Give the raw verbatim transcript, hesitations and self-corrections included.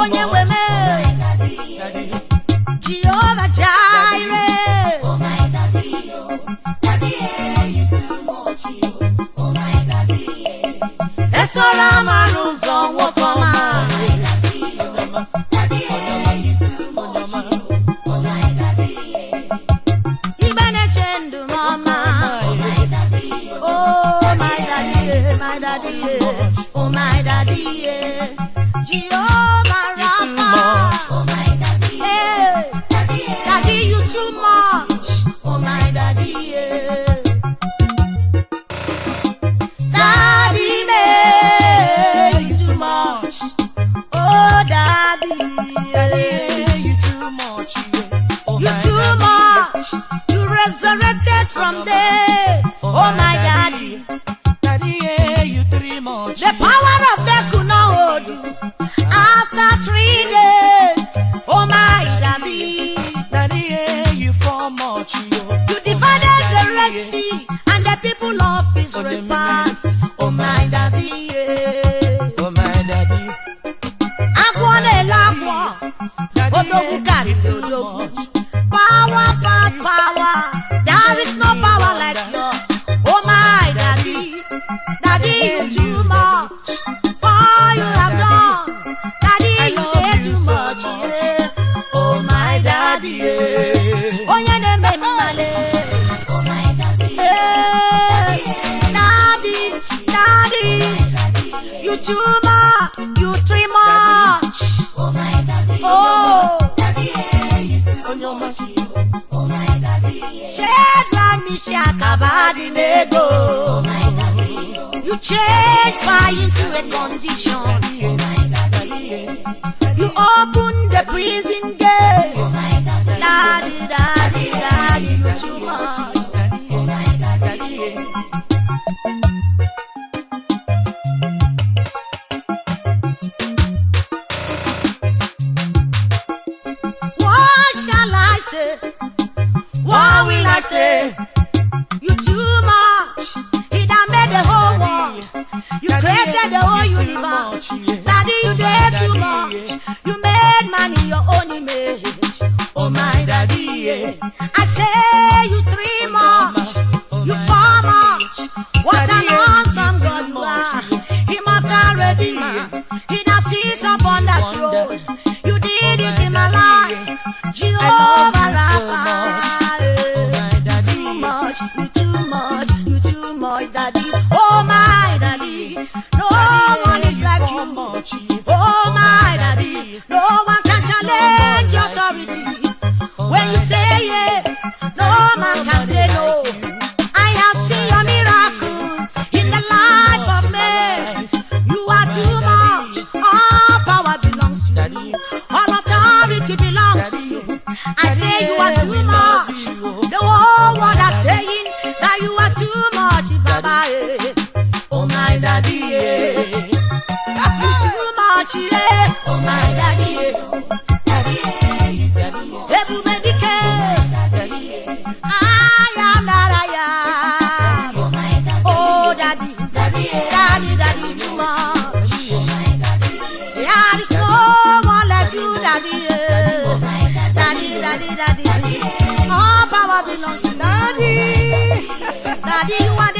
Onye weme. Jehovah Jireh. Oh my daddy, oh daddy, you too much, oh my daddy. Esora maruzo wokoma. Daddy, you too much, oh my daddy. Ibene chendu mama. Oh my daddy, oh my daddy, my daddy, oh my daddy, Jehovah Rapha. oh my daddy, Hey, daddy, daddy, you too much. Oh my daddy, daddy, me, you too much. Oh daddy, you too much. Oh, you my too daddy. much. You resurrected from death. Oh my daddy. Daddy, yeah, you too much. The power of death could not hold you. After three days, oh my daddy, Daddy, yeah, you for much. you divided the Red Sea and the people of Israel passed. Oh my daddy, yeah. Oh, my daddy. Akwane lakwa, odogu kari odogu. Power past power, there is no power like yours. Oh my daddy, daddy you too much. For you have done, daddy you did too much. Yeah. Oh my daddy, yeah. Oh yeah, they make me male. oh my daddy, Hey, daddy, daddy, you too much, you three much. oh my daddy, Oh, daddy, you too much, oh my daddy, Shedra Mishak Abednego. oh my daddy, You change fire into a condition. oh my daddy, You open the prison gate. oh my daddy, Daddy, daddy, daddy, you too much. oh my daddy, What shall I say? What will I say? You too much. He done made the whole world. You created the whole universe. Daddy, you did too much. You made man in your own image. Oh my daddy, yeah. I say you three much. You four much. What an awesome God you are. Immortal Redeemer. He done sit up on that throne. You did it in my life. Jehovah Rapha. Too much, you too much, you too much, daddy. Oh my daddy, no one is like you. Oh my daddy, no one can challenge your authority. When you say yes, no man can say no. I have seen your miracles in the life of men. You are too much. All power belongs to you. All authority belongs to you. I say you are too much. The whole world are saying that you are too much, Baba. eh. Oh my daddy, yeah. You too much, yeah. Oh my daddy, yeah. daddy, you too much, Ebu medike. I am that I am. oh my daddy, Oh daddy, daddy, daddy, daddy, too much. oh my daddy, There is no one like you, daddy. yeah. oh my daddy, Daddy, daddy, daddy. All power belongs to you. Daddy. Daddy, you are